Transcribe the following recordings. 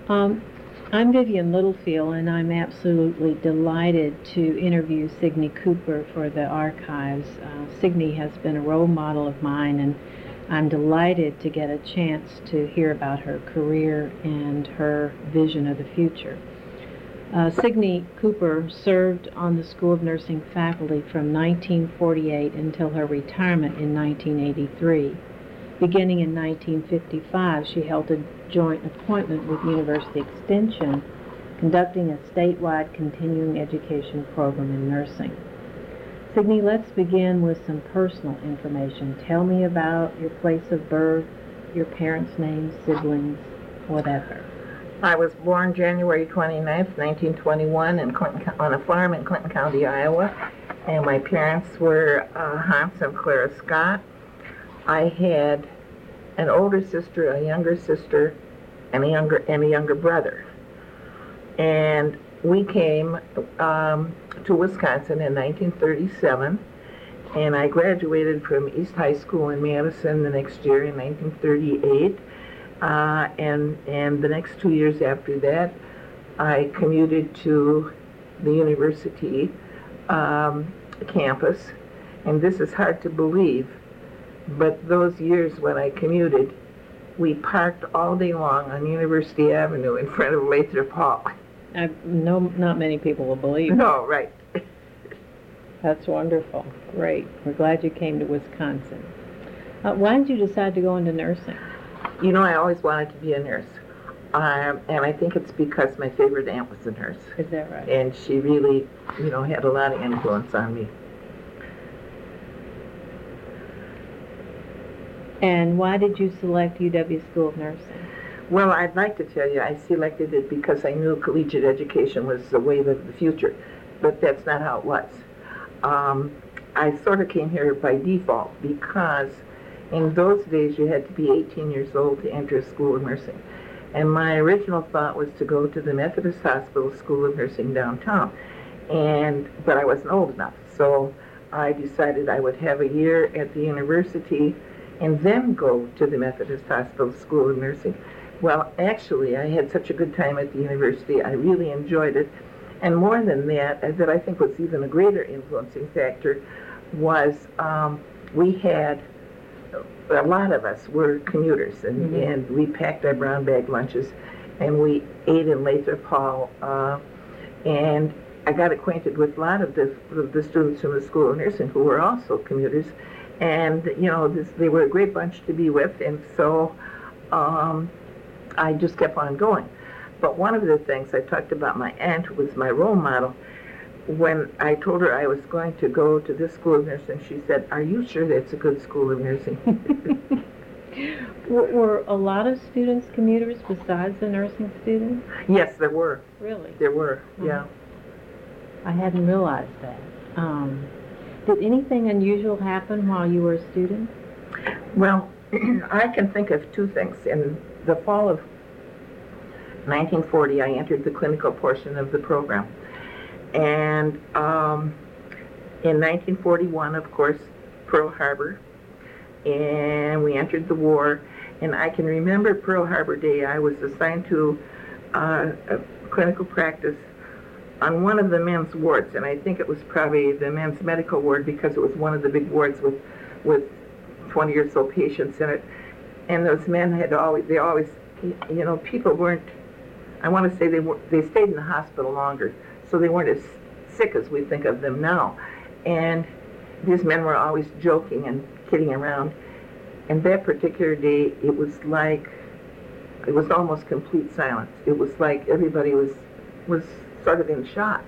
Um, I'm Vivian Littlefield, and I'm absolutely delighted to interview Signe Cooper for the archives. Signe has been a role model of mine, and I'm delighted to get a chance to hear about her career and her vision of the future. Signe Cooper served on the School of Nursing faculty from 1948 until her retirement in 1983. Beginning in 1955, she held a joint appointment with University Extension, conducting a statewide continuing education program in nursing. Signe, let's begin with some personal information. Tell me about your place of birth, your parents' names, siblings, whatever. I was born January 29th, 1921 on a farm in Clinton County, Iowa, and my parents were Hans and Clara Scott. I had an older sister, a younger sister, and a younger brother. And we came to Wisconsin in 1937, and I graduated from East High School in Madison the next year in 1938. And the next 2 years after that, I commuted to the university campus. And this is hard to believe, but those years when I commuted, we parked all day long on University Avenue in front of Lathrop Hall. No, not many people will believe. No, right. That's wonderful. Great. We're glad you came to Wisconsin. Why did you decide to go into nursing? You know, I always wanted to be a nurse. And I think it's because my favorite aunt was a nurse. Is that right? And she really, had a lot of influence on me. And why did you select UW School of Nursing? Well, I'd like to tell you I selected it because I knew collegiate education was the wave of the future, but that's not how it was. I sort of came here by default because in those days you had to be 18 years old to enter a school of nursing. And my original thought was to go to the Methodist Hospital School of Nursing downtown, but I wasn't old enough, so I decided I would have a year at the university and then go to the Methodist Hospital School of Nursing. Well, actually, I had such a good time at the university. I really enjoyed it. And more than that, that I think was even a greater influencing factor, was we had, a lot of us were commuters, and we packed our brown bag lunches, and we ate in Lathrop Hall, and I got acquainted with a lot of the students from the School of Nursing who were also commuters. And, they were a great bunch to be with, and so I just kept on going. But one of the things I talked about my aunt, who was my role model, when I told her I was going to go to this School of Nursing, she said, "Are you sure that's a good School of Nursing?" Were a lot of students commuters besides the nursing students? Yes, there were. Really? There were, yeah. I hadn't realized that. Did anything unusual happen while you were a student? Well, I can think of two things. In the fall of 1940, I entered the clinical portion of the program. And in 1941, of course, Pearl Harbor, and we entered the war. And I can remember Pearl Harbor Day. I was assigned to a clinical practice on one of the men's wards, and I think it was probably the men's medical ward because it was one of the big wards with 20 or so patients in it. And those men they always, people weren't, I want to say they stayed in the hospital longer, so they weren't as sick as we think of them now. And these men were always joking and kidding around. And that particular day, it was almost complete silence. It was like everybody was sort of in shock.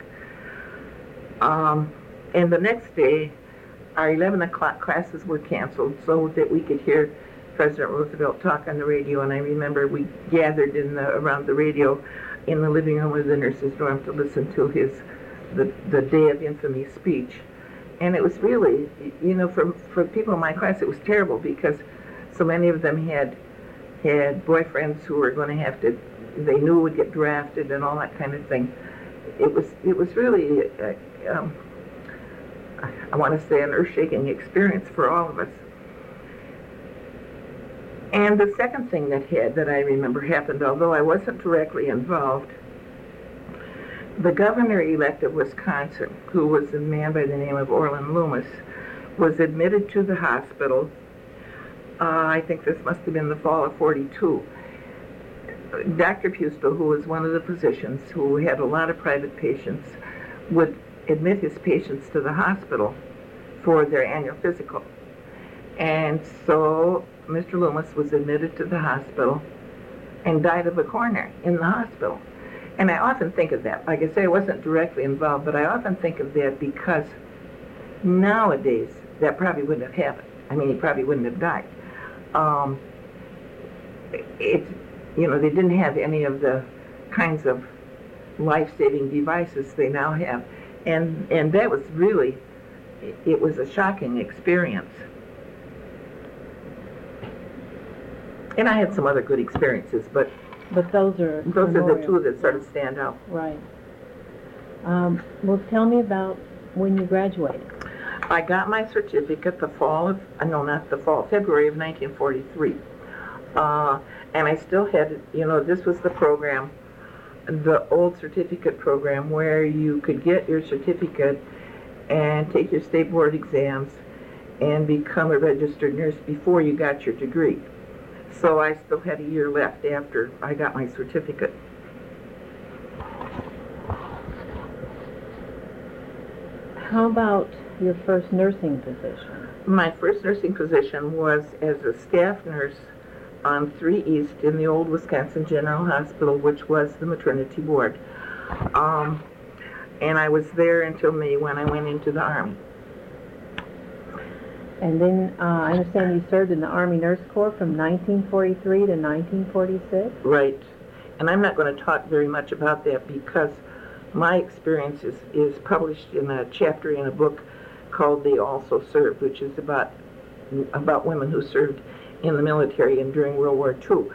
And the next day, our 11 o'clock classes were canceled so that we could hear President Roosevelt talk on the radio. And I remember we gathered around the radio in the living room of the nurses' dorm to listen to the Day of Infamy speech. And it was really, for people in my class, it was terrible because so many of them had boyfriends who were going to they knew would get drafted and all that kind of thing. It was really, I want to say, an earth-shaking experience for all of us. And the second thing that I remember happened, although I wasn't directly involved, the governor-elect of Wisconsin, who was a man by the name of Orland Loomis, was admitted to the hospital. I think this must have been the fall of '42. Dr. Pustel, who was one of the physicians who had a lot of private patients, would admit his patients to the hospital for their annual physical. And so Mr. Loomis was admitted to the hospital and died of a coronary in the hospital. And I often think of that. Like I say, I wasn't directly involved, but I often think of that because nowadays that probably wouldn't have happened. I mean, he probably wouldn't have died. They didn't have any of the kinds of life-saving devices they now have. And that was really, it was a shocking experience. And I had some other good experiences, but those are the two that sort of stand out. Right. Well, tell me about when you graduated. I got my certificate February of 1943. And I still had, this was the program, the old certificate program, where you could get your certificate and take your state board exams and become a registered nurse before you got your degree. So I still had a year left after I got my certificate. How about your first nursing position? My first nursing position was as a staff nurse on 3 East in the old Wisconsin General Hospital, which was the maternity ward. And I was there until May when I went into the Army. And then I understand you served in the Army Nurse Corps from 1943 to 1946? Right. And I'm not going to talk very much about that because my experience is published in a chapter in a book called They Also Served, which is about women who served in the military and during World War II.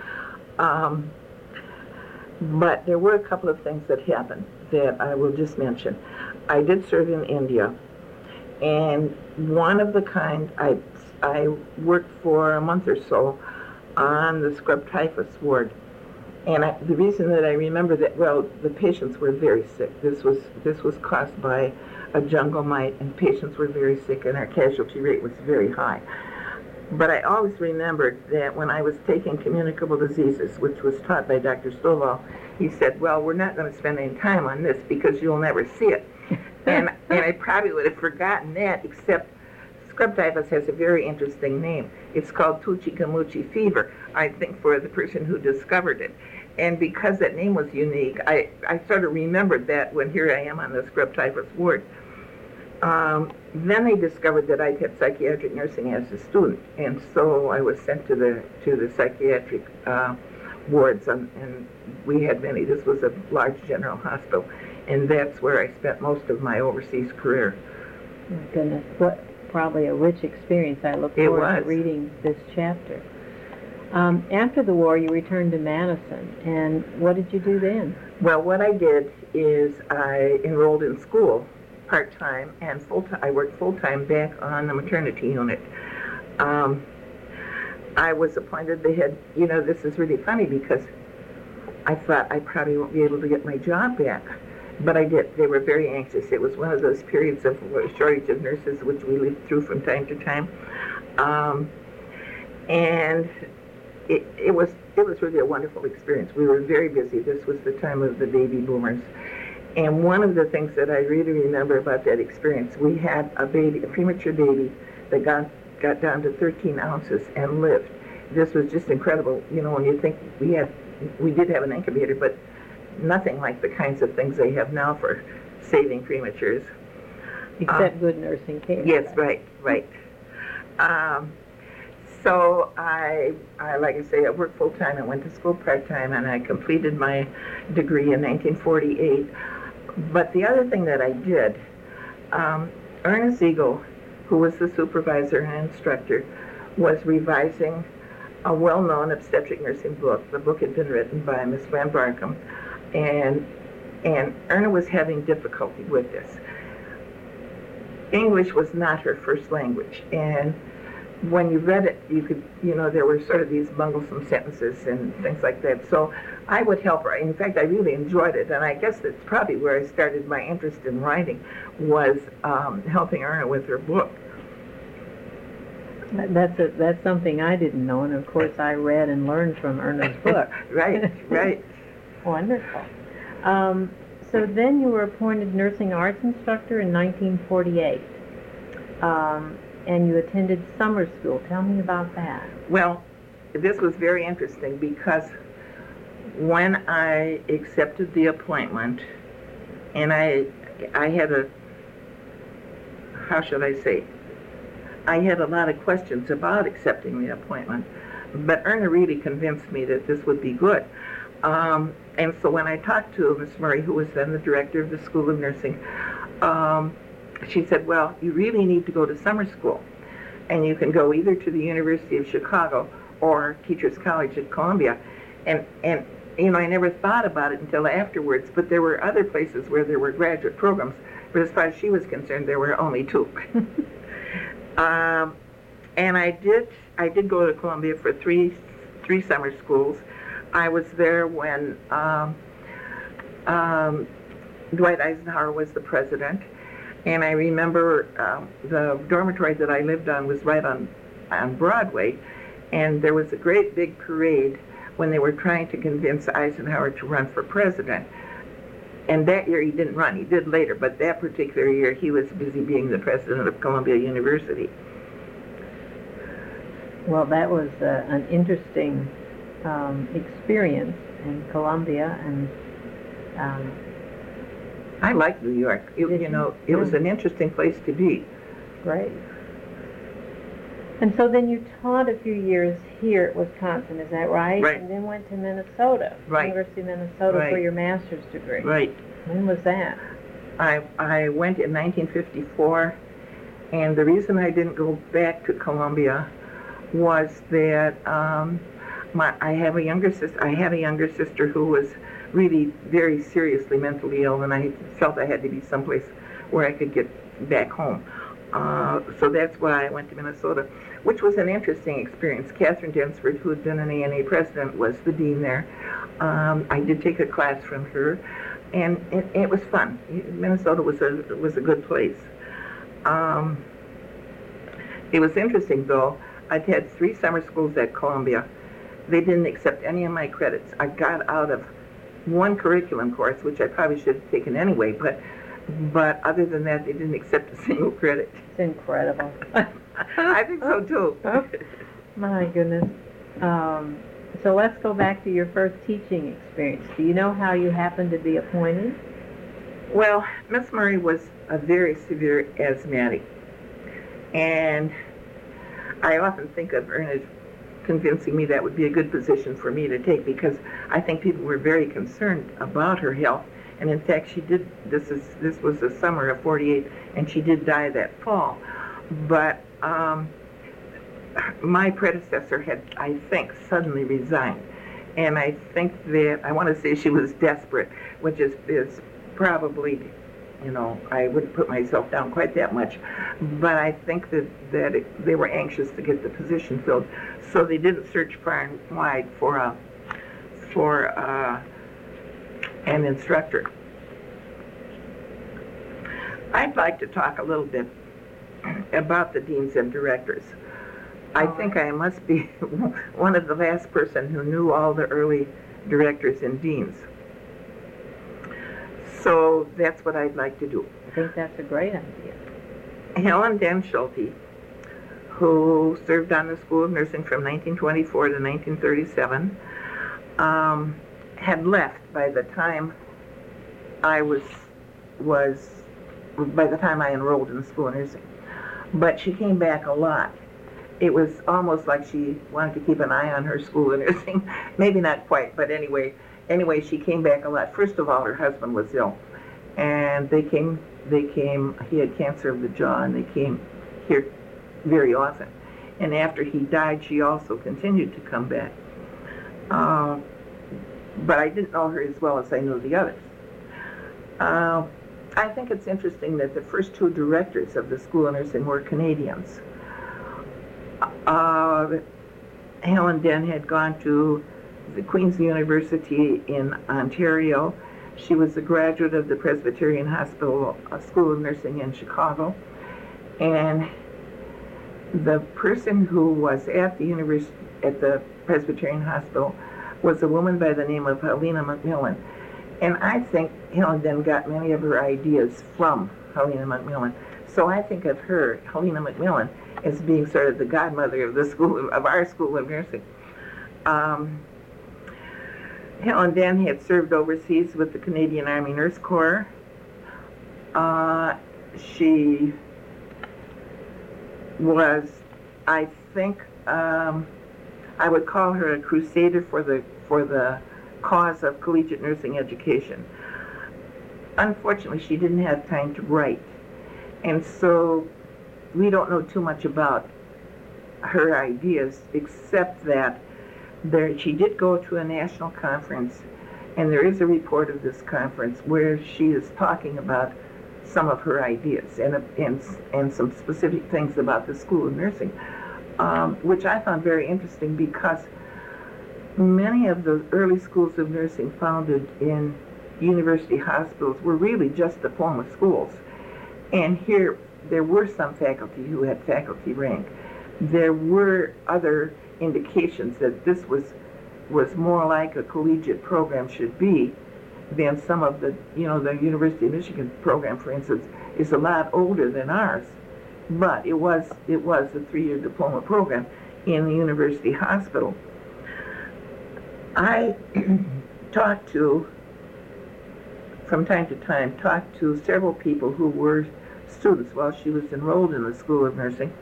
But there were a couple of things that happened that I will just mention. I did serve in India. And one of the kind, I worked for a month or so on the scrub typhus ward. And the reason that I remember that, well, the patients were very sick. This was caused by a jungle mite, and patients were very sick, and our casualty rate was very high. But I always remembered that when I was taking communicable diseases, which was taught by Dr. Stovall, he said, well, we're not going to spend any time on this because you'll never see it. And I probably would have forgotten that, except scrub typhus has a very interesting name. It's called Tuchi-Kamuchi fever, I think, for the person who discovered it. And because that name was unique, I sort of remembered that when here I am on the scrub typhus ward. Then they discovered that I'd had psychiatric nursing as a student, and so I was sent to the psychiatric wards, and we had many. This was a large general hospital, and that's where I spent most of my overseas career. My goodness, what probably a rich experience. I look forward to reading this chapter. After the war, you returned to Madison, and what did you do then? Well, what I did is I enrolled in school part-time and full-time. I worked full-time back on the maternity unit. I was appointed the head. This is really funny because I thought I probably won't be able to get my job back, but I did. They were very anxious. It was one of those periods of shortage of nurses which we lived through from time to time, and it was really a wonderful experience. We were very busy. This was the time of the baby boomers. And one of the things that I really remember about that experience, we had a premature baby that got down to 13 ounces and lived. This was just incredible. When you think we did have an incubator, but nothing like the kinds of things they have now for saving prematures. Except good nursing care. Yes, right. So I, like I say, I worked full-time and went to school part-time, and I completed my degree in 1948. But the other thing that I did, Ernest Eagle, who was the supervisor and instructor, was revising a well-known obstetric nursing book. The book had been written by Miss Van Barkum, and Erna was having difficulty with this. English was not her first language, and when you read it, you could, there were sort of these bunglesome sentences and things like that. So I would help her. In fact, I really enjoyed it, and I guess that's probably where I started my interest in writing, was helping Erna with her book. That's something I didn't know, and of course I read and learned from Erna's book. Right. Wonderful. So then you were appointed nursing arts instructor in 1948, and you attended summer school. Tell me about that. Well, this was very interesting because when I accepted the appointment, and I had how should I say, I had a lot of questions about accepting the appointment, but Erna really convinced me that this would be good. And so when I talked to Miss Murray, who was then the director of the School of Nursing, she said, well, you really need to go to summer school. And you can go either to the University of Chicago or Teachers College at Columbia. And I never thought about it until afterwards, but there were other places where there were graduate programs. But as far as she was concerned, there were only two. And I did go to Columbia for three summer schools. I was there when Dwight Eisenhower was the president, and I remember the dormitory that I lived on was right on Broadway, and there was a great big parade when they were trying to convince Eisenhower to run for president. And that year he didn't run, he did later, but that particular year he was busy being the president of Columbia University. Well, that was an interesting experience in Columbia, and I like New York. It was an interesting place to be. Great. And so then you taught a few years here at Wisconsin, is that right? Right. And then went to Minnesota, Right. University of Minnesota, Right. for your master's degree. Right. When was that? I went in 1954, and the reason I didn't go back to Columbia was that I had a younger sister who was really very seriously mentally ill, and I felt I had to be someplace where I could get back home. So that's why I went to Minnesota, which was an interesting experience. Catherine Densford, who had been an ANA president, was the dean there. I did take a class from her, and it was fun. Minnesota was a good place. It was interesting, though. I'd had 3 summer schools at Columbia. They didn't accept any of my credits. I got out of one curriculum course, which I probably should have taken anyway, but other than that, they didn't accept a single credit. It's incredible. I think so, too. My goodness. So let's go back to your first teaching experience. Do you know how you happened to be appointed? Well, Miss Murray was a very severe asthmatic, and I often think of her as convincing me that would be a good position for me to take, because I think people were very concerned about her health. And in fact, she did. This was the summer of '48, and she did die that fall. But my predecessor had, I think, suddenly resigned, and I think that I want to say she was desperate, which is probably, I wouldn't put myself down quite that much, but I think that they were anxious to get the position filled, so they didn't search far and wide for an instructor. I'd like to talk a little bit about the deans and directors. I think I must be one of the last person who knew all the early directors and deans. So that's what I'd like to do. I think that's a great idea. Helen Denschulte, who served on the School of Nursing from 1924 to 1937, had left by the time I enrolled in the School of Nursing. But she came back a lot. It was almost like she wanted to keep an eye on her School of Nursing. Maybe not quite, but anyway, she came back a lot. First of all, her husband was ill, and they came, he had cancer of the jaw, and they came here very often. And after he died, she also continued to come back. But I didn't know her as well as I knew the others. I think it's interesting that the first 2 directors of the School of Nursing were Canadians. Helen Dent had gone to the Queen's University in Ontario. She was a graduate of the Presbyterian Hospital School of Nursing in Chicago. And the person who was at the Presbyterian Hospital was a woman by the name of Helena Macmillan. And I think Helen Dent got many of her ideas from Helena Macmillan. So I think of her, Helena Macmillan, as being sort of the godmother of our School of Nursing. Helen Dent had served overseas with the Canadian Army Nurse Corps. She was, I think, I would call her a crusader for the cause of collegiate nursing education. Unfortunately, she didn't have time to write, and so we don't know too much about her ideas, except that she did go to a national conference, and there is a report of this conference where she is talking about some of her ideas and some specific things about the School of Nursing, which I found very interesting because many of the early schools of nursing founded in university hospitals were really just diploma schools. And here, there were some faculty who had faculty rank. There were other indications that this was more like a collegiate program should be than some of the, the University of Michigan program, for instance, is a lot older than ours. But it was a 3-year diploma program in the university hospital. I from time to time, talked to several people who were students while she was enrolled in the School of Nursing.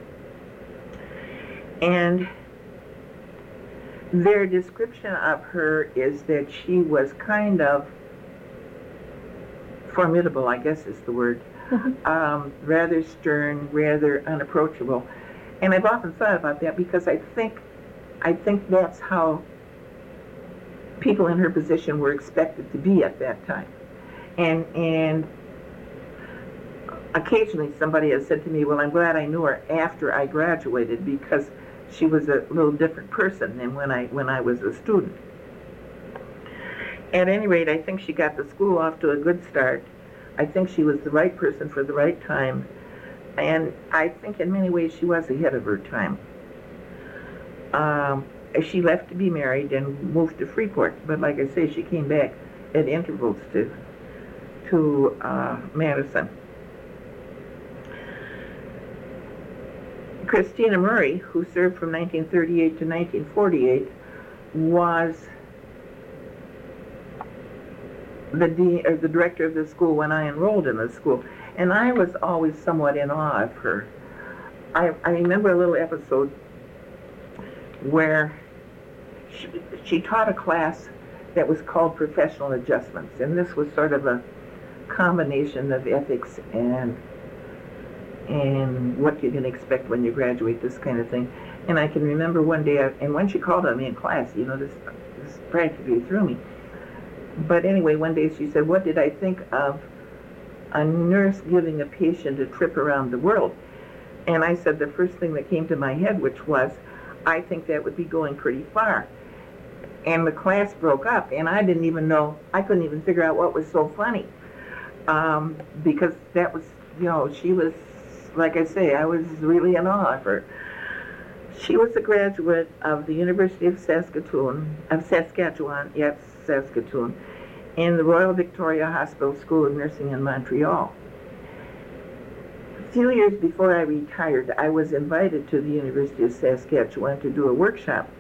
And their description of her is that she was kind of formidable, I guess is the word, rather stern, rather unapproachable. And I've often thought about that because I think that's how people in her position were expected to be at that time. And occasionally somebody has said to me, well, I'm glad I knew her after I graduated because she was a little different person than when I was a student. At any rate, I think she got the school off to a good start. I think she was the right person for the right time. And I think in many ways she was ahead of her time. She left to be married and moved to Freeport. But like I say, she came back at intervals to Madison. Christina Murray, who served from 1938 to 1948, was the director of the school when I enrolled in the school, and I was always somewhat in awe of her. I remember a little episode where she taught a class that was called Professional Adjustments, and this was sort of a combination of ethics and what you can expect when you graduate, this kind of thing. And I can remember one day, and when she called on me in class, this practically threw me. But anyway, one day she said, what did I think of a nurse giving a patient a trip around the world? And I said the first thing that came to my head, which was, I think that would be going pretty far. And the class broke up, and I couldn't even figure out what was so funny. Because that was, she was, like I say, I was really in awe of her. She was a graduate of the University of Saskatchewan, in the Royal Victoria Hospital School of Nursing in Montreal. A few years before I retired, I was invited to the University of Saskatchewan to do a workshop.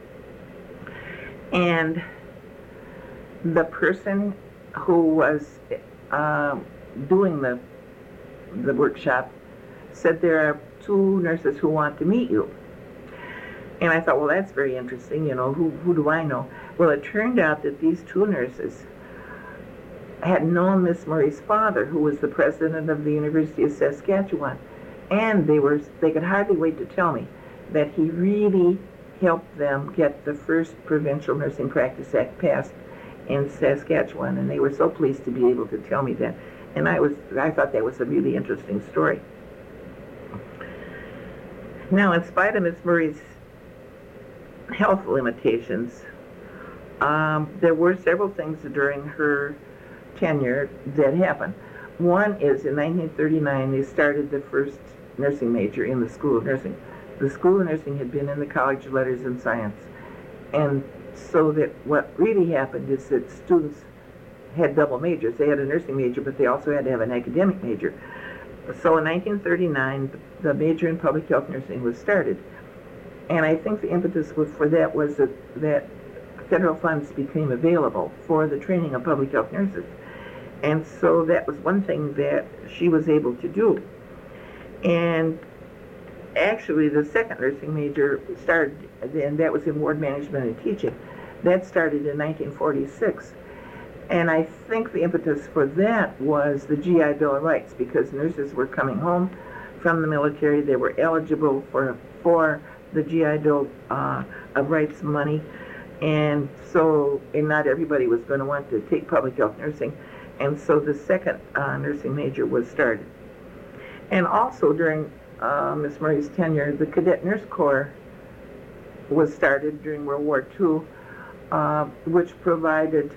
And the person who was doing the workshop said, there are 2 nurses who want to meet you. And I thought, well, that's very interesting, who do I know? Well, it turned out that these 2 nurses had known Miss Murray's father, who was the president of the University of Saskatchewan. And they could hardly wait to tell me that he really helped them get the first Provincial Nursing Practice Act passed in Saskatchewan. And they were so pleased to be able to tell me that. And I thought that was a really interesting story. Now, in spite of Miss Murray's health limitations. There were several things during her tenure that happened. One is in 1939 they started the first nursing major in the School of Nursing. The School of Nursing had been in the College of Letters and Science, and so that what really happened is that students had double majors. They had a nursing major, but they also had to have an academic major. So in 1939, the major in public health nursing was started. And I think the impetus for that was that federal funds became available for the training of public health nurses. And so that was one thing that she was able to do. And actually the second nursing major started, and that was in ward management and teaching. That started in 1946. And I think the impetus for that was the GI Bill of Rights, because nurses were coming home from the military. They were eligible for the GI Bill of Rights money. And so, and not everybody was going to want to take public health nursing. And so the second nursing major was started. And also during Ms. Murray's tenure, the Cadet Nurse Corps was started during World War II, which provided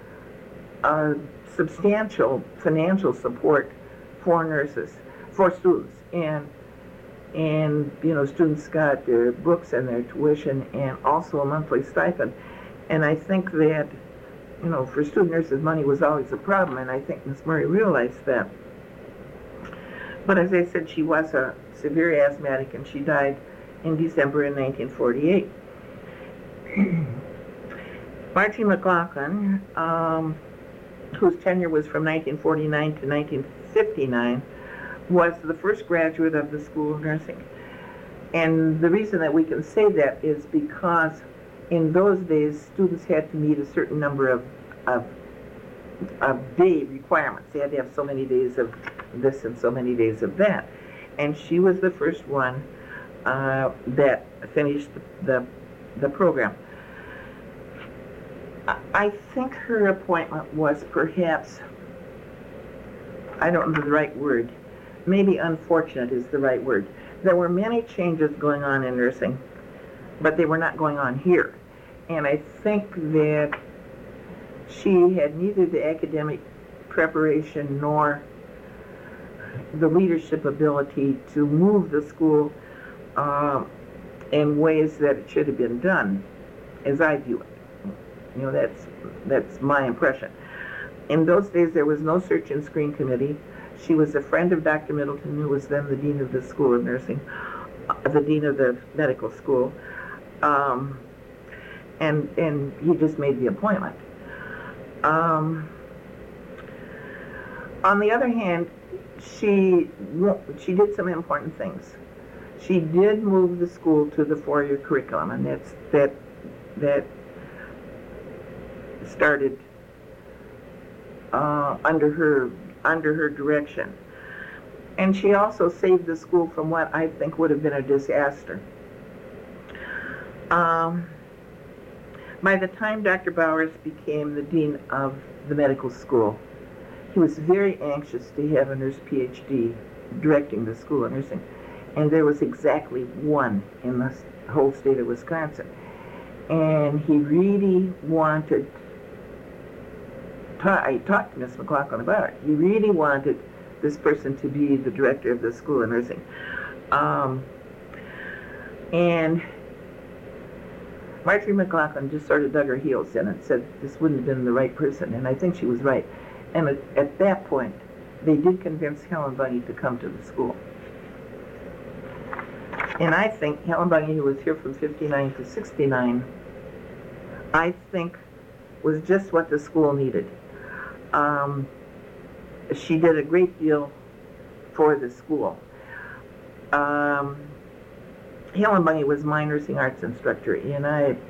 substantial financial support for nurses, for students, and you know, students got their books and their tuition and also a monthly stipend. And I think that, you know, for student nurses, money was always a problem, and I think Ms. Murray realized that. But as I said, she was a severe asthmatic, and she died in December in 1948. Margie McLaughlin, whose tenure was from 1949 to 1959, was the first graduate of the School of Nursing. And the reason that we can say that is because in those days, students had to meet a certain number of day requirements. They had to have so many days of this and so many days of that. And she was the first one that finished the program. I think her appointment was perhaps, I don't know the right word, maybe unfortunate is the right word. There were many changes going on in nursing, but they were not going on here. And I think that she had neither the academic preparation nor the leadership ability to move the school in ways that it should have been done, as I view it. You know, that's my impression. In those days, there was no search and screen committee. She was a friend of Dr. Middleton, who was then the dean of the School of Nursing, the dean of the medical school, and he just made the appointment. On the other hand, she did some important things. She did move the school to the 4-year curriculum, and that started under her direction. And she also saved the school from what I think would have been a disaster. By the time Dr. Bowers became the dean of the medical school, he was very anxious to have a nurse PhD directing the School of Nursing. And there was exactly one in the whole state of Wisconsin. And he really wanted, I talked to Ms. McLaughlin about it, he really wanted this person to be the director of the School of Nursing. And Marjorie McLaughlin just sort of dug her heels in and said this wouldn't have been the right person, and I think she was right. And at that point, they did convince Helen Bunge to come to the school. And I think Helen Bunge, who was here from 59 to 69, I think was just what the school needed. She did a great deal for the school. Helen Bunge was my nursing arts instructor, and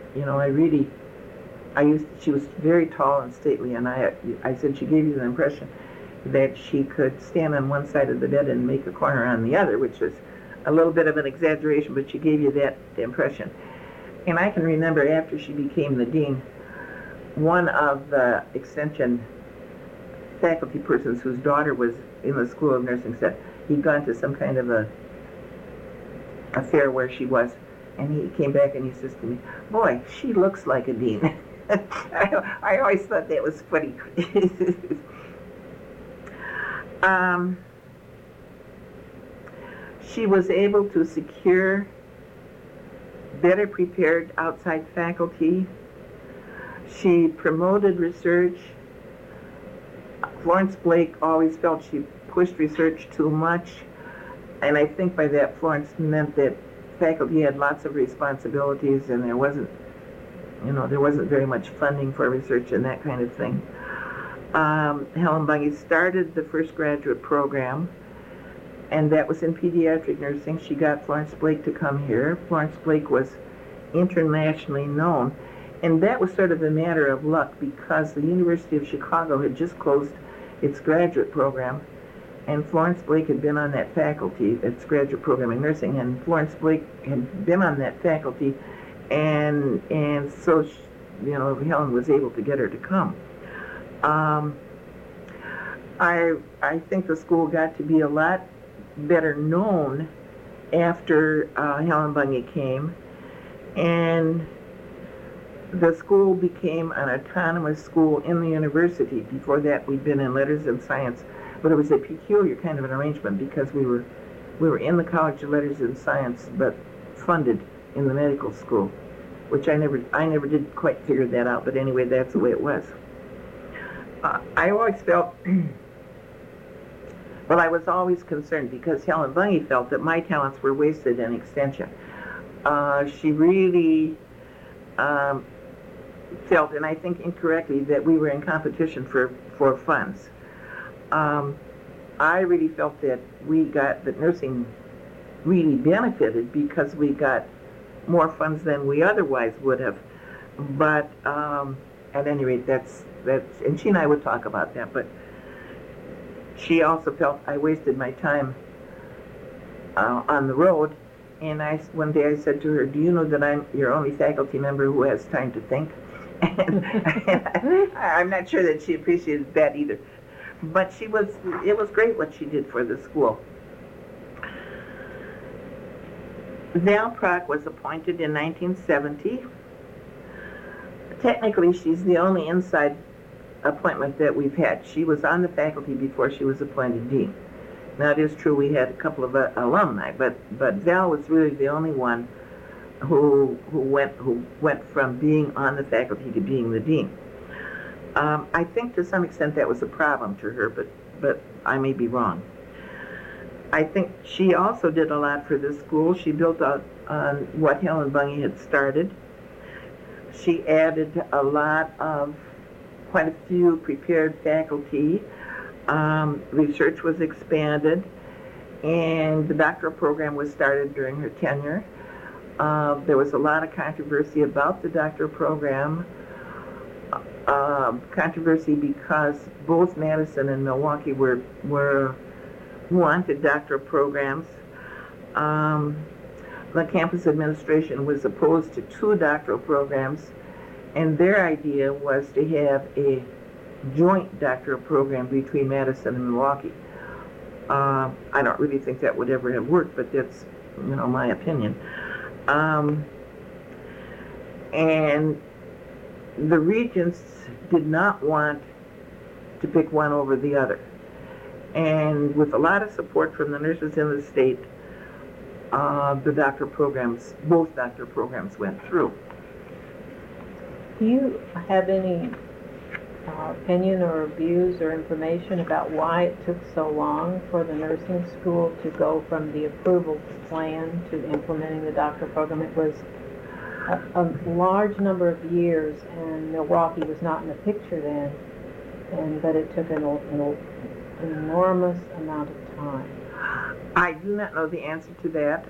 she was very tall and stately, and I said she gave you the impression that she could stand on one side of the bed and make a corner on the other, which was a little bit of an exaggeration, but she gave you that impression. And I can remember after she became the dean, one of the extension faculty persons whose daughter was in the School of Nursing said he'd gone to some kind of a affair where she was, And he came back and he says to me, "Boy, she looks like a dean." I always thought that was funny. She was able to secure better prepared outside faculty. She promoted research. Florence Blake always felt she pushed research too much, and I think by that Florence meant that faculty had lots of responsibilities and there wasn't very much funding for research and that kind of thing. Helen Bunge started the first graduate program, and that was in pediatric nursing. She got Florence Blake to come here. Florence Blake was internationally known, and that was sort of a matter of luck because the University of Chicago had just closed its graduate program, and Florence Blake had been on that faculty, its graduate program in nursing, and Florence Blake had been on that faculty, and so she, Helen was able to get her to come. I think the school got to be a lot better known after Helen Bunge came, and the school became an autonomous school in the university. Before that, we'd been in letters and science, but it was a peculiar kind of an arrangement because we were in the College of Letters and Science, but funded in the medical school, which I never did quite figure that out. But anyway, that's the way it was. I always felt, well, I was always concerned because Helen Bunge felt that my talents were wasted in extension. She really felt, and I think incorrectly, that we were in competition for funds. I really felt that that nursing really benefited because we got more funds than we otherwise would have. But at any rate, that's, and she and I would talk about that, but she also felt I wasted my time on the road. And one day I said to her, "Do you know that I'm your only faculty member who has time to think?" And I'm not sure that she appreciated that either. But it was great what she did for the school. Val Prock was appointed in 1970. Technically, she's the only inside appointment that we've had. She was on the faculty before she was appointed dean. Now, it is true we had a couple of alumni, but Val was really the only one who went from being on the faculty to being the dean. I think to some extent that was a problem to her, but I may be wrong. I think she also did a lot for the school. She built on what Helen Bunge had started. She added quite a few prepared faculty. Research was expanded, and the doctoral program was started during her tenure. There was a lot of controversy about the doctoral program. Controversy because both Madison and Milwaukee wanted doctoral programs. The campus administration was opposed to 2 doctoral programs, and their idea was to have a joint doctoral program between Madison and Milwaukee. I don't really think that would ever have worked, but that's, my opinion. And the regents did not want to pick one over the other. And with a lot of support from the nurses in the state, both doctoral programs went through. Do you have any opinion or views or information about why it took so long for the nursing school to go from the approval plan to implementing the doctoral program? It was a large number of years, and Milwaukee was not in the picture then, but it took an enormous amount of time. I do not know the answer to that.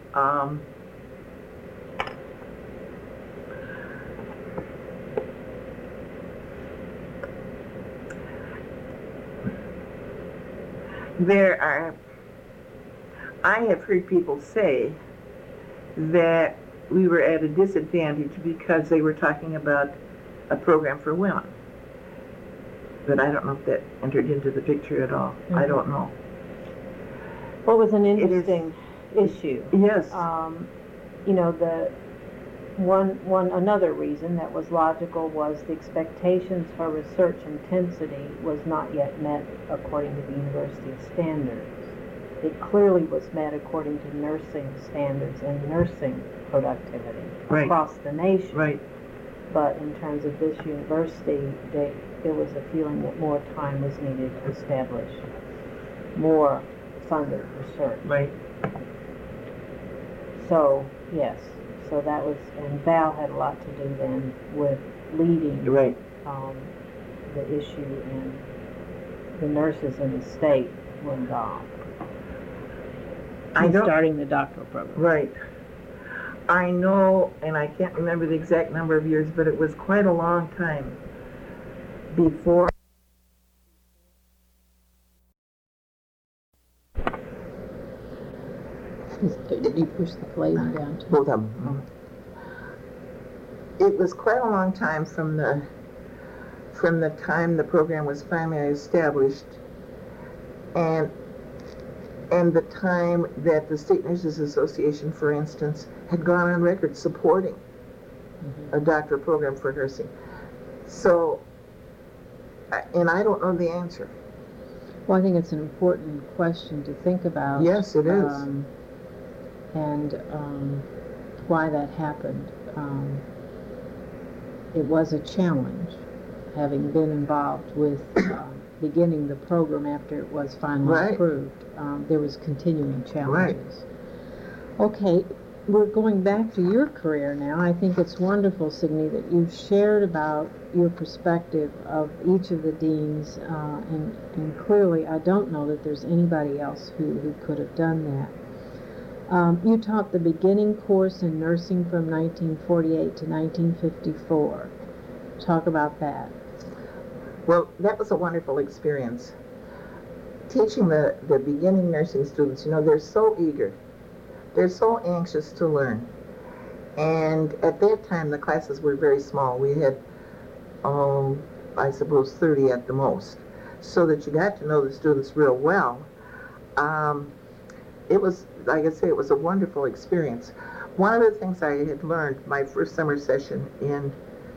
I have heard people say that we were at a disadvantage because they were talking about a program for women. But I don't know if that entered into the picture at all. Mm-hmm. I don't know. Well, it was an interesting issue. Yes. Another reason that was logical was the expectations for research intensity was not yet met according to the university standards. It clearly was met according to nursing standards and nursing productivity across the nation. Right. But in terms of this university, there was a feeling that more time was needed to establish more funded research. Right. So, yes. So that was, and Val had a lot to do then with leading Right. The issue, and the nurses in the state were involved. Starting the doctoral program. Right. I know, and I can't remember the exact number of years, but it was quite a long time before. Did you push the flames down too? Both of them. It was quite a long time from the time the program was finally established, and the time that the State Nurses Association, for instance, had gone on record supporting a doctoral program for nursing. So, and I don't know the answer. Well, I think it's an important question to think about. Yes, it is. And why that happened. It was a challenge, having been involved with beginning the program after it was finally approved. There was continuing challenges. Okay, we're going back to your career now. I think it's wonderful, Signe, that you've shared about your perspective of each of the deans, and clearly I don't know that there's anybody else who could have done that. You taught the beginning course in nursing from 1948 to 1954. Talk about that. Well, that was a wonderful experience. Teaching the beginning nursing students, they're so eager. They're so anxious to learn. And at that time, the classes were very small. We had, I suppose, 30 at the most. So that you got to know the students real well. It was, like I say, it was a wonderful experience. One of the things I had learned my first summer session in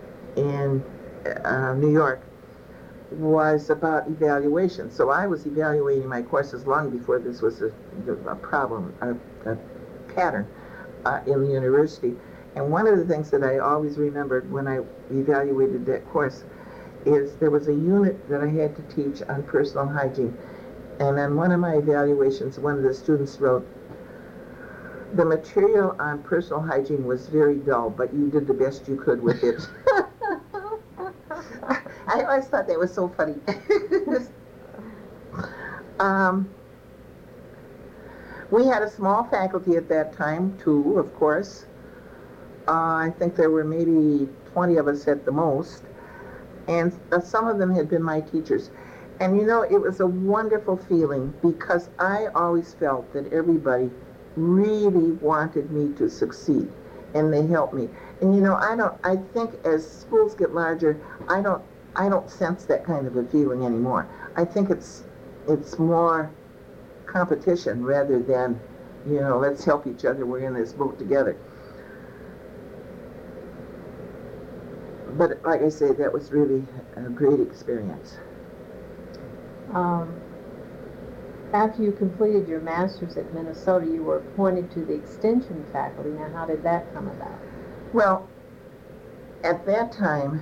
New York was about evaluation. So I was evaluating my courses long before this was a problem, a pattern in the university. And one of the things that I always remembered when I evaluated that course is there was a unit that I had to teach on personal hygiene. And on one of my evaluations, one of the students wrote, "The material on personal hygiene was very dull, but you did the best you could with it." I always thought that was so funny. We had a small faculty at that time, too, of course. I think there were maybe 20 of us at the most. And some of them had been my teachers. And it was a wonderful feeling because I always felt that everybody really wanted me to succeed, and they helped me. And I think as schools get larger, I don't sense that kind of a feeling anymore. I think it's more competition rather than, let's help each other, we're in this boat together. But like I say, that was really a great experience. After you completed your master's at Minnesota, you were appointed to the extension faculty. Now, how did that come about? Well, at that time,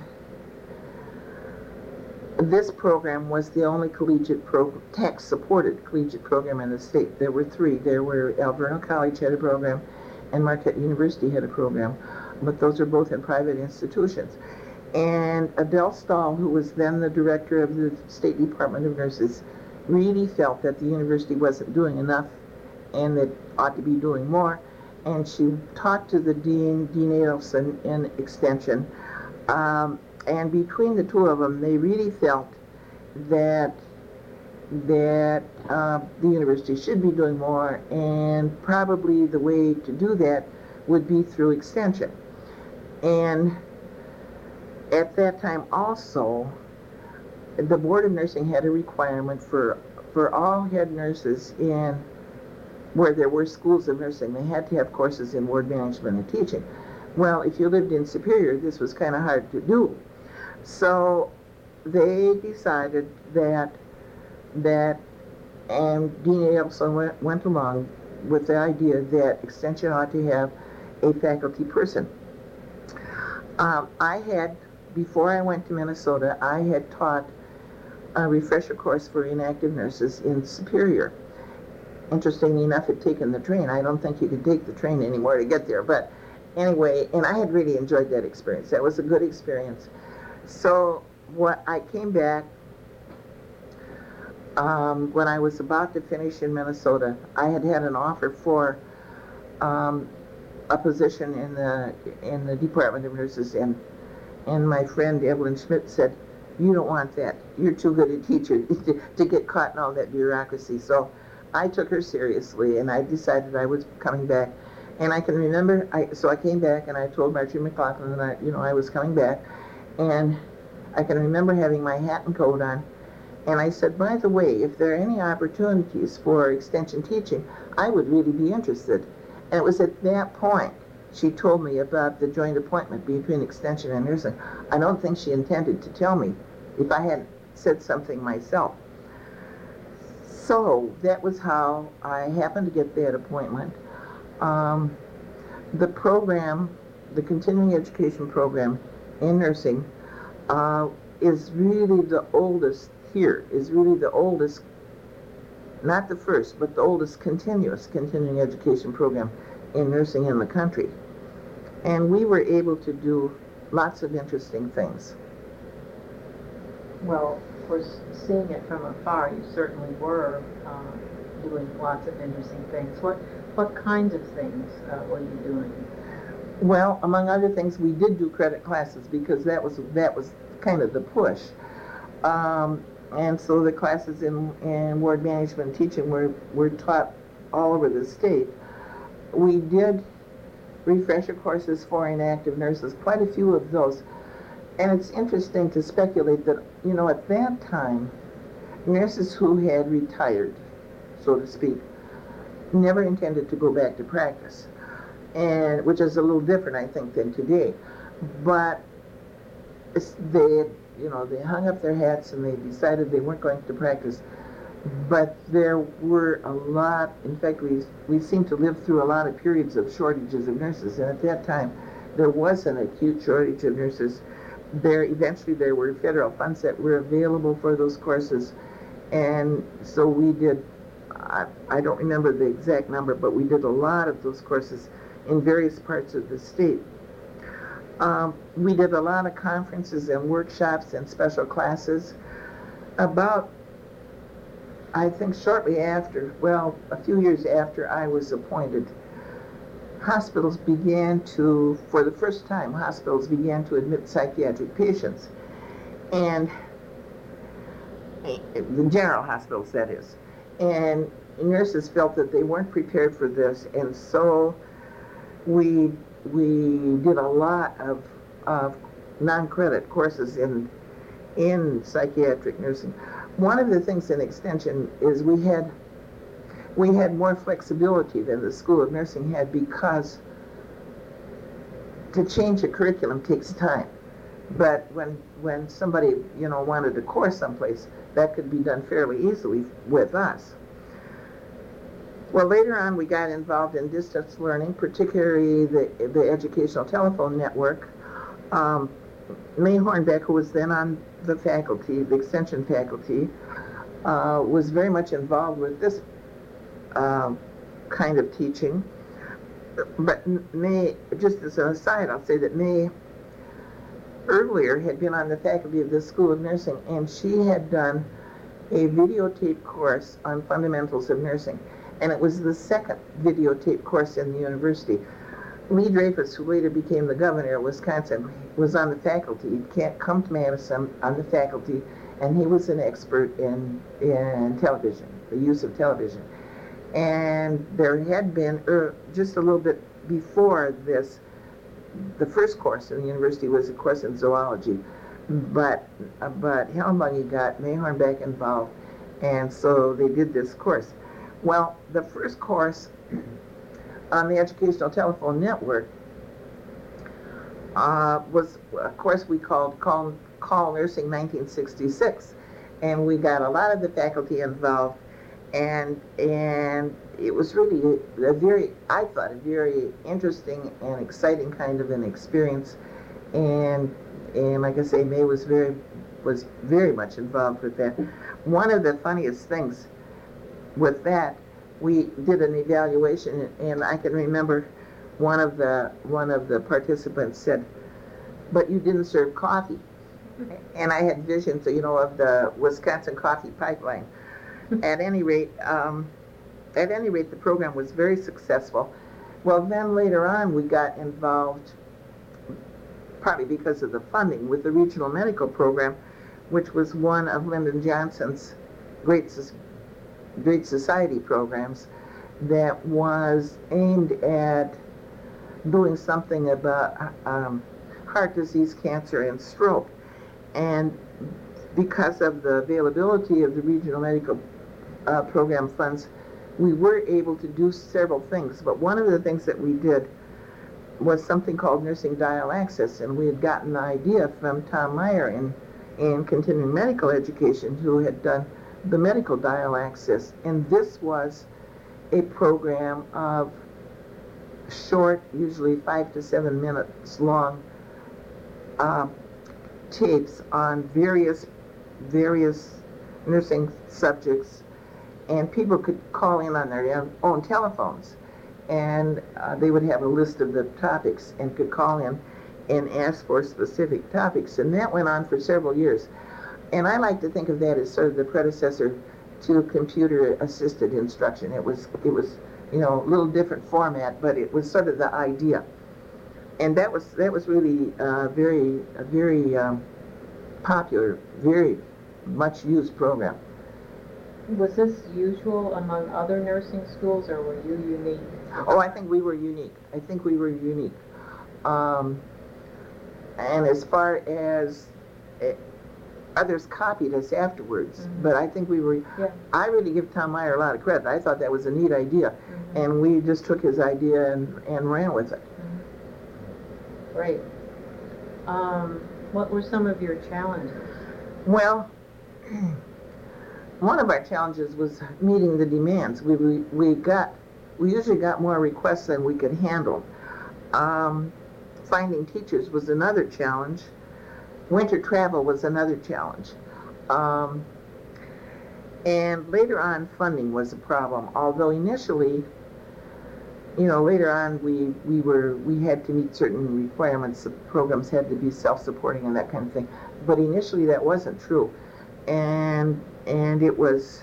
this program was the only collegiate tax-supported collegiate program in the state. There were three. There were Alverno College had a program, and Marquette University had a program, but those are both in private institutions. And Adele Stahl, who was then the director of the State Department of Nurses, really felt that the university wasn't doing enough and that ought to be doing more. And she talked to the Dean Adelson in Extension. And between the two of them, they really felt that the university should be doing more, and probably the way to do that would be through Extension. And at that time also, the Board of Nursing had a requirement for all head nurses where there were schools of nursing. They had to have courses in ward management and teaching. Well, if you lived in Superior, this was kind of hard to do. So they decided that and Dean Adelson went along with the idea that Extension ought to have a faculty person. I had, before I went to Minnesota, I had taught a refresher course for inactive nurses in Superior. Interestingly enough, had taken the train. I don't think you could take the train anymore to get there, but anyway, and I had really enjoyed that experience. That was a good experience. So I came back when I was about to finish in Minnesota. I had an offer for a position in the Department of Nurses, and my friend Evelyn Schmidt said, "You don't want that. You're too good a teacher to get caught in all that bureaucracy." So I took her seriously, and I decided I was coming back. And I can remember, so I came back, and I told Marjorie McLaughlin that I was coming back, and I can remember having my hat and coat on, and I said, "By the way, if there are any opportunities for extension teaching, I would really be interested." And it was at that point she told me about the joint appointment between extension and nursing. I don't think she intended to tell me if I hadn't said something myself. So that was how I happened to get that appointment. The program, the continuing education program in nursing, is really the oldest here, is really the oldest, not the first, but the oldest continuing education program in nursing in the country. And we were able to do lots of interesting things. Well, for seeing it from afar, you certainly were doing lots of interesting things. What kinds of things were you doing? Well, among other things, we did do credit classes because that was kind of the push. And so the classes in ward management teaching were taught all over the state. We did refresher courses for inactive nurses, quite a few of those. And it's interesting to speculate that, at that time, nurses who had retired, so to speak, never intended to go back to practice, and which is a little different, I think, than today. But they hung up their hats and they decided they weren't going to practice. But there were a lot, in fact, we seemed to live through a lot of periods of shortages of nurses, and at that time, there was an acute shortage of nurses. Eventually there were federal funds that were available for those courses, and so we did, I don't remember the exact number, but we did a lot of those courses in various parts of the state. We did a lot of conferences and workshops and special classes. About, I think shortly after, a few years after I was appointed, hospitals began to, for the first time, began to admit psychiatric patients. And the general hospitals, that is. And nurses felt that they weren't prepared for this, and so we did a lot of non-credit courses in psychiatric nursing. One of the things in extension is we had more flexibility than the School of Nursing had, because to change a curriculum takes time. But when somebody wanted a course someplace, that could be done fairly easily with us. Well, later on we got involved in distance learning, particularly the Educational Telephone Network. May Hornbeck, who was then on the faculty, the extension faculty, was very much involved with this kind of teaching. But May, just as an aside, I'll say that May earlier had been on the faculty of the School of Nursing, and she had done a videotape course on fundamentals of nursing, and it was the second videotape course in the university. Lee Dreyfus, who later became the governor of Wisconsin, was on the faculty. He can't come to Madison on the faculty, and he was an expert in television, the use of television. And there had been, just a little bit before this, the first course in the university was a course in zoology, but Helen Bunge got May Hornbeck involved, and so they did this course. Well, the first course on the Educational Telephone Network was, of course, we called Call Nursing 1966, and we got a lot of the faculty involved, and it was really I thought, a very interesting and exciting kind of an experience, and like I say, May was very much involved with that. One of the funniest things with that, we did an evaluation, and I can remember one of the participants said, "But you didn't serve coffee." And I had visions, of the Wisconsin coffee pipeline. At any rate, the program was very successful. Well, then later on, we got involved, partly because of the funding, with the regional medical program, which was one of Lyndon Johnson's Great Society programs that was aimed at doing something about heart disease, cancer, and stroke. And because of the availability of the regional medical program funds, we were able to do several things. But one of the things that we did was something called nursing dial access, and we had gotten the idea from Tom Meyer in continuing medical education, who had done the medical dial access. And this was a program of short, usually 5 to 7 minutes long, tapes on various nursing subjects, and people could call in on their own telephones, and they would have a list of the topics and could call in and ask for specific topics, and that went on for several years. And I like to think of that as sort of the predecessor to computer-assisted instruction. It was a little different format, but it was sort of the idea. And that was really very popular, very much used program. Was this usual among other nursing schools, or were you unique? Oh, I think we were unique. And as far as others copied us afterwards, mm-hmm. but I think we were, yeah. I really give Tom Meyer a lot of credit. I thought that was a neat idea, mm-hmm. and we just took his idea and ran with it. Mm-hmm. Great. What were some of your challenges? Well, one of our challenges was meeting the demands. We usually got more requests than we could handle. Finding teachers was another challenge. Winter travel was another challenge. And later on, funding was a problem. Although initially, later on we had to meet certain requirements. The programs had to be self-supporting and that kind of thing. But initially that wasn't true. And it was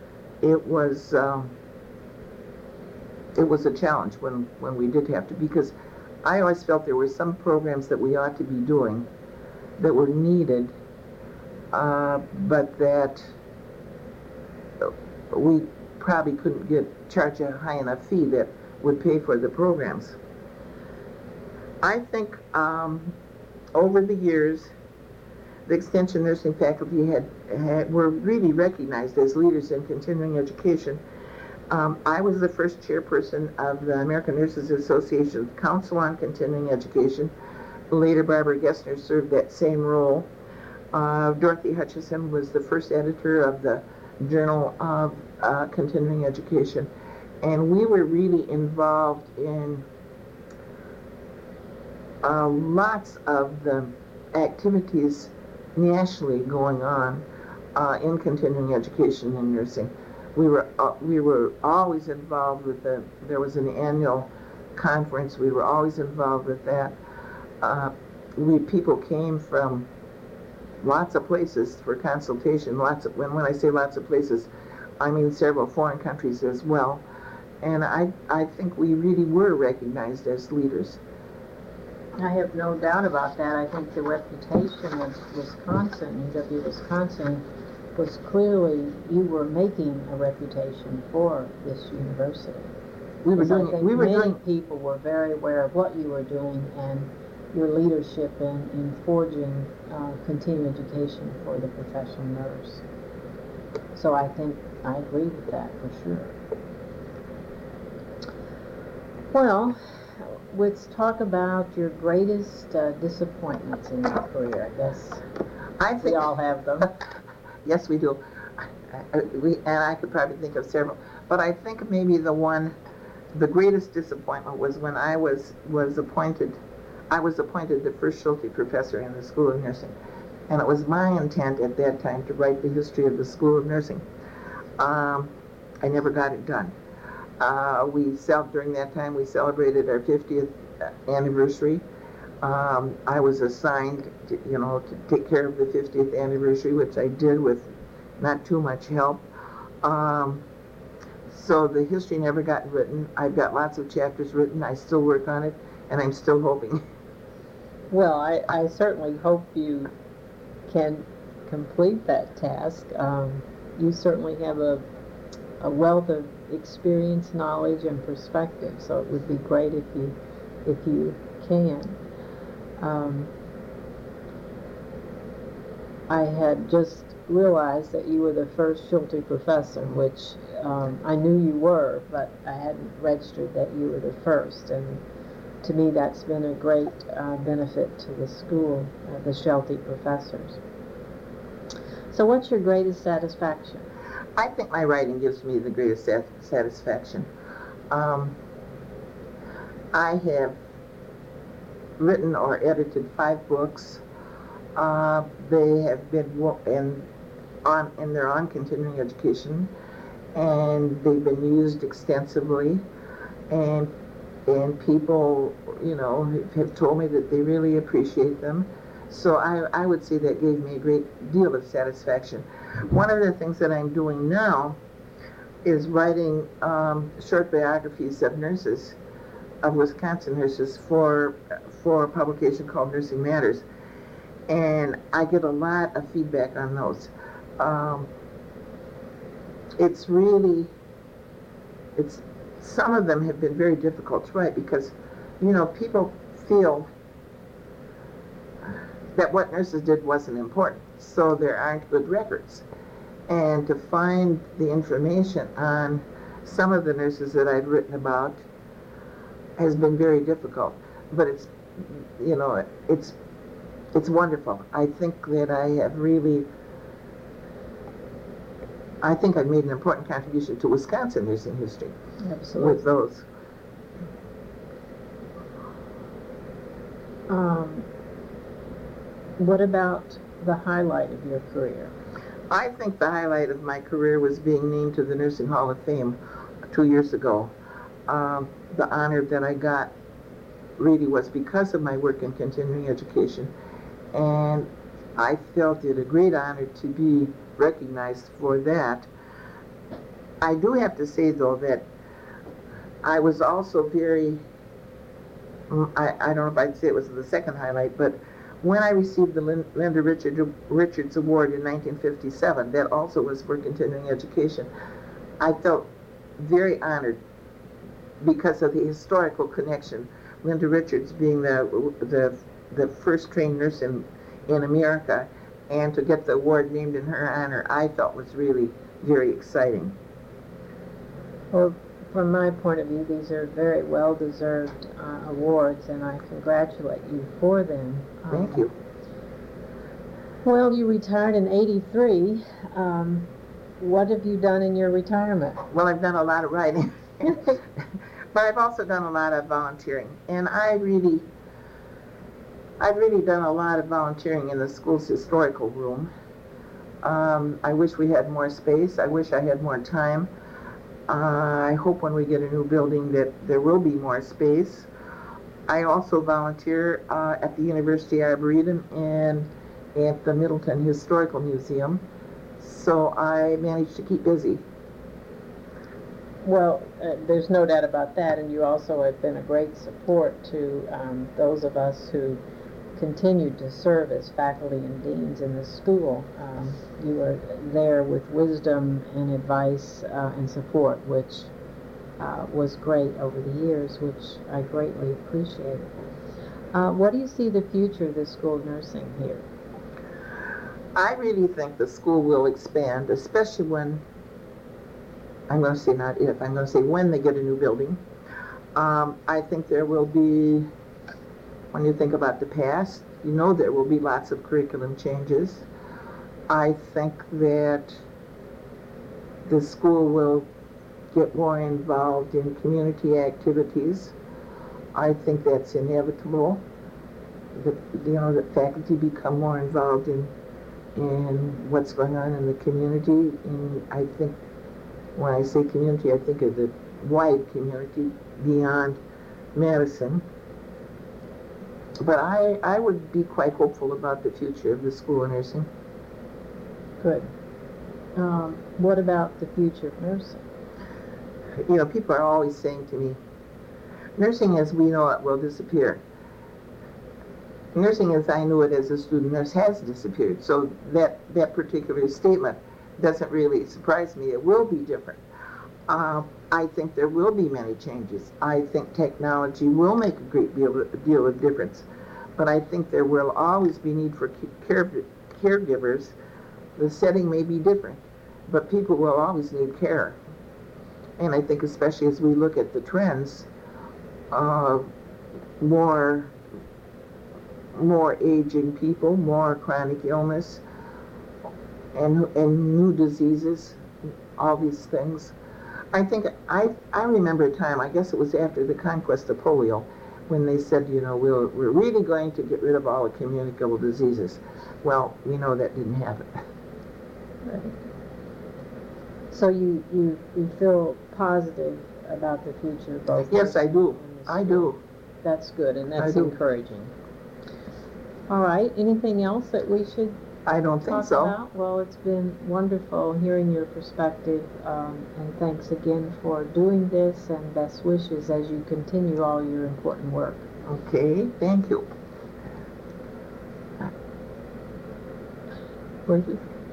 a challenge when we did have to, because I always felt there were some programs that we ought to be doing that were needed, but that we probably couldn't charge a high enough fee that would pay for the programs. I think over the years, the extension nursing faculty were really recognized as leaders in continuing education. I was the first chairperson of the American Nurses Association Council on Continuing Education. Later, Barbara Gessner served that same role. Dorothy Hutchison was the first editor of the Journal of Continuing Education. And we were really involved in lots of the activities nationally going on in continuing education and nursing. We were always involved with there was an annual conference. We were always involved with that. People came from lots of places for consultation. When I say lots of places, I mean several foreign countries as well. And I think we really were recognized as leaders. I have no doubt about that. I think the reputation of Wisconsin, UW-Wisconsin, was clearly, you were making a reputation for this university. Many people were very aware of what you were doing and your leadership in forging continuing education for the professional nurse. So I think I agree with that for sure. Well, let's talk about your greatest disappointments in your career. I guess we all have them. Yes, we do. And I could probably think of several. But I think maybe the greatest disappointment was when I was appointed. I was appointed the first Schulte professor in the School of Nursing. And it was my intent at that time to write the history of the School of Nursing. I never got it done. During that time, we celebrated our 50th anniversary. I was assigned to take care of the 50th anniversary, which I did with not too much help. So the history never got written. I've got lots of chapters written. I still work on it, and I'm still hoping. Well, I certainly hope you can complete that task. You certainly have a wealth of experience, knowledge, and perspective, so it would be great if you can. I had just realized that you were the first Schulte professor, which I knew you were, but I hadn't registered that you were the first, and to me that's been a great benefit to the school, the Schulte professors. So what's your greatest satisfaction? I think my writing gives me the greatest satisfaction. I have written or edited 5 books. They have been they're on continuing education, and they've been used extensively, and people, have told me that they really appreciate them. So I would say that gave me a great deal of satisfaction. One of the things that I'm doing now is writing short biographies of nurses, of Wisconsin nurses, for a publication called Nursing Matters. And I get a lot of feedback on those. Some of them have been very difficult to write because, people feel that what nurses did wasn't important, so there aren't good records. And to find the information on some of the nurses that I've written about has been very difficult. But it's wonderful. I think that I've made an important contribution to Wisconsin nursing history. Absolutely. With those. What about the highlight of your career? I think the highlight of my career was being named to the Nursing Hall of Fame 2 years ago. The honor that I got really was because of my work in continuing education, and I felt it a great honor to be recognized for that. I do have to say, though, that I was also very, I don't know if I'd say it was the second highlight, but when I received the Linda Richards Award in 1957, that also was for continuing education, I felt very honored because of the historical connection. Linda Richards being the first trained nurse in America, and to get the award named in her honor, I felt was really very exciting. Well, from my point of view, these are very well-deserved awards, and I congratulate you for them. Thank you. Well, you retired in '83. What have you done in your retirement? Well, I've done a lot of writing, but I've also done a lot of volunteering, and I've really done a lot of volunteering in the school's historical room. I wish we had more space. I wish I had more time. I hope when we get a new building that there will be more space. I also volunteer at the University Arboretum and at the Middleton Historical Museum, so I manage to keep busy. Well, there's no doubt about that, and you also have been a great support to those of us who continued to serve as faculty and deans in the school. You were there with wisdom and advice and support, which was great over the years, which I greatly appreciated. What do you see the future of the School of Nursing here? I really think the school will expand, especially when, I'm going to say not if, I'm going to say when they get a new building. I think there will be, when you think about the past, you know there will be lots of curriculum changes. I think that the school will get more involved in community activities. I think that's inevitable. The faculty become more involved in what's going on in the community. And I think when I say community, I think of the wide community beyond Madison. But I would be quite hopeful about the future of the School of Nursing. Good. What about the future of nursing? You know, people are always saying to me, nursing as we know it will disappear. Nursing as I knew it as a student nurse has disappeared. So that particular statement doesn't really surprise me. It will be different. I think there will be many changes. I think technology will make a great deal of difference. But I think there will always be need for caregivers. The setting may be different, but people will always need care. And I think especially as we look at the trends, more aging people, more chronic illness, and new diseases, all these things. I think I remember a time, I guess it was after the conquest of polio, when they said, you know, we're really going to get rid of all the communicable diseases. Well, we know that didn't happen. Right. So you feel positive about the future of both? Yes, I do. I do. That's good, and that's encouraging. All right. Anything else that we should I don't think talk so. about? Well, it's been wonderful hearing your perspective, and thanks again for doing this, and best wishes as you continue all your important work. Okay, thank you. Were you?